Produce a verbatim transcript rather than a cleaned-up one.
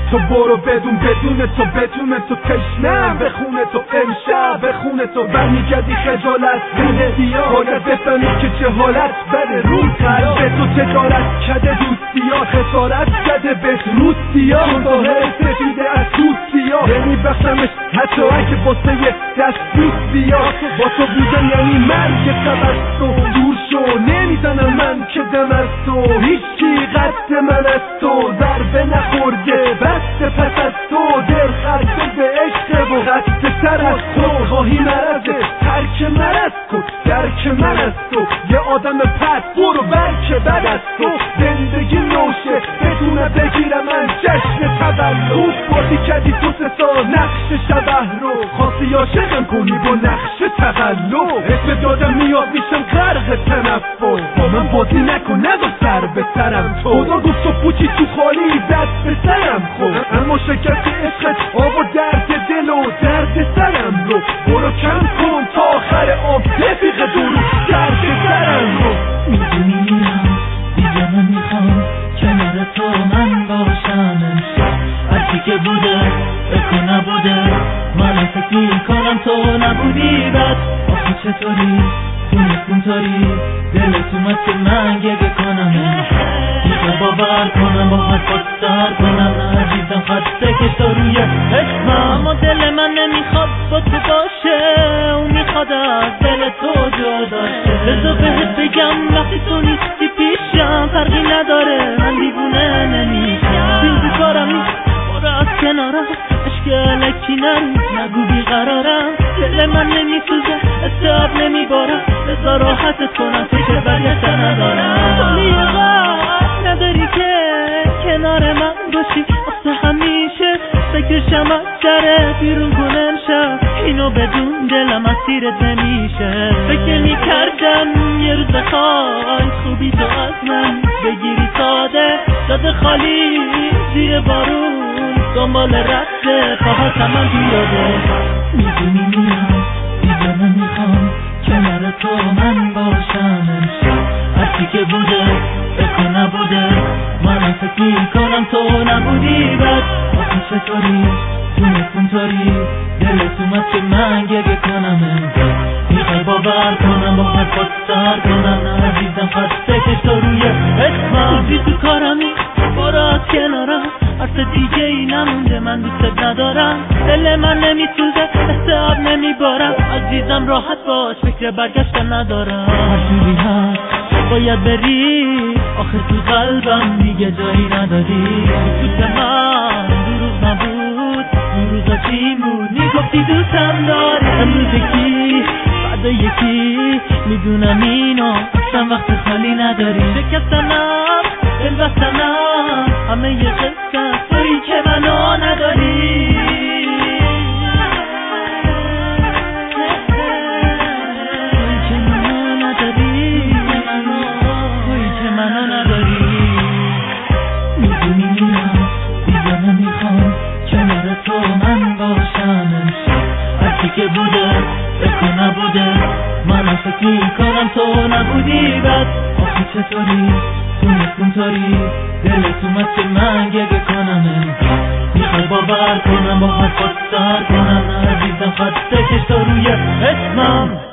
تو برو بدون بدون تو بدون تو تشنم به خونه تو امشب به خونه تو برمیگردی خجالت بده باید بفهمی که چه حالت بده روی قلب تو تجارت کده دوستیا خسارت کده به روسیا ظاهر سفیده از دوستیا نمیبخشمش حتی اگه واسه یه دست دوستیا با تو بودن یعنی مرگ تبست و دور شو نمیزنم من که دم از تو هیچی قد من از تو ضربه نخورده بسته پس از تو دل خرده به عشق و قصد سر از تو خواهی مرزه ترک مرز کن درک من از تو یه آدم پس برو برکه بد از تو زندگی نوشه بدونه بگیرم من جشن تولد بازی کردی تو سه سال نقش شبه رو خواستی عاشقم کنی با نقش تقلب اسم دادم میاد میشم غرق تنفر با من بازی نکن نذار سر به سرم تو خدا گفت تو پوچی تو خالی دست به سرم خود اما شکست عشقت آب و درد دل و درد سرم رو برو کم کن تا آخر آب رفیق دورو درد سرم رو میدونی میرم دیگه نمیخوام کنار تو من باشم امشب هرچی که بوده بکن نبوده من فکر میکنم تو نبودی بد آخه چطوری تونست اینطوری دلت اومد که من گریه کنم میخوای باور کنم با حرفات سر کنم عزیزم خسته که تو روی اسمم اما دل من نمیخواد با تو باشه اون میخواد از دل تو جدا شه بذار بهت بگم وقتی تو نیستی پیشم فرقی نداره من دیوونه نمیشم دیدی کارم نیست برو از کنارم عشق الکی نریز نگو بیقرارم دل من نمیسوزه استعاب نمیبارم بذار راحتت کنم فکر برگشت ندارم تو لیاقت نداری که کنار من باشی واسه همیشه فکرشم از سره بیرون کنم شب اینو بدون دلم اسیرت نمیشه فکر میکردم یه روز بخوای خوبی تو از من بگیری ساده داده خالی زیر بارون دنبال رد پاهاتم من بیاده میدونی میرم دیگه نمیخوام کنار تو من باشم امشب هرچی که بوده بکن نبوده من فکر میکنم تو نبودی بد آخه چطوری تونست اونطوری دلت اومد که من گریه کنم امشب میخوای باور کنم با حرفات سر کنم عزیزم خسته که تو روی اسمم بودی تو کارمی برو از کنارم حرف دیگه ای نمونده من دوست ندارم دل من نمیسوزه استعاب نمیبارم عزیزم راحت باش فکر برگشت ندارم هر جوری هست باید بری آخه تو قلبم دیگه جایی نداری تو من دروغ نبود دروغ چی بود میگفتی دوستم داری امروز یکی بعد یکی میدونم اینو اصلا وقت خالی نداری شکستنم دل بستنم همه یه قصه تویی که منو نداری تویی که منو نداری تویی که منو نداری میدونی میرم دیگه نمیخوام کنار تو من باشم امشب هرچی که بوده بکن نبوده من فکر میکنم تو نبودی بد آخه چطوری تونست اونطوری دلت اومد که من گریه کنم میخوای باور کنم با حرفات سر کنم عزیزم خسته که تو روی اسمم